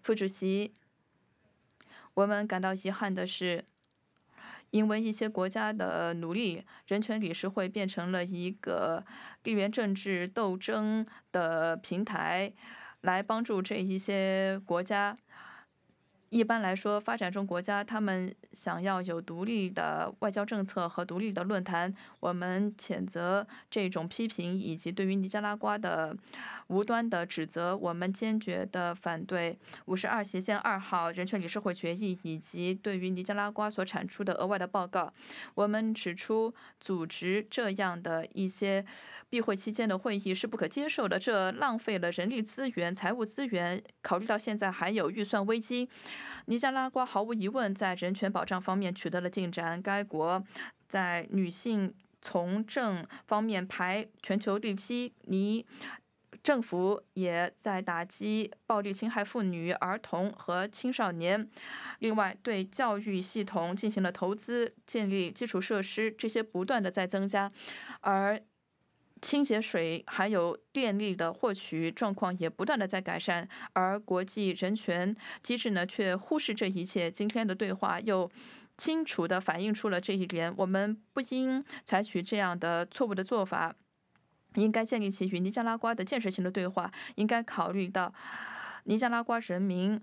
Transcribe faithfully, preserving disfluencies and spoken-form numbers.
副主席，我们感到遗憾的是，因为一些国家的努力，人权理事会变成了一个地缘政治斗争的平台，来帮助这一些国家。一般来说，发展中国家他们想要有独立的外交政策和独立的论坛，我们谴责这种批评以及对于尼加拉瓜的无端的指责，我们坚决的反对五十二协宪二号人权理事会决议以及对于尼加拉瓜所产出的额外的报告。我们指出，组织这样的一些闭会期间的会议是不可接受的，这浪费了人力资源、财务资源。考虑到现在还有预算危机，尼加拉瓜毫无疑问在人权保障方面取得了进展，该国在女性从政方面排全球第七，尼政府也在打击暴力侵害妇女、儿童和青少年。另外，对教育系统进行了投资，建立基础设施，这些不断的在增加，而清洁水还有电力的获取状况也不断的在改善，而国际人权机制呢却忽视这一切。今天的对话又清楚地反映出了这一点，我们不应采取这样的错误的做法，应该建立起与尼加拉瓜的建设性的对话，应该考虑到尼加拉瓜人民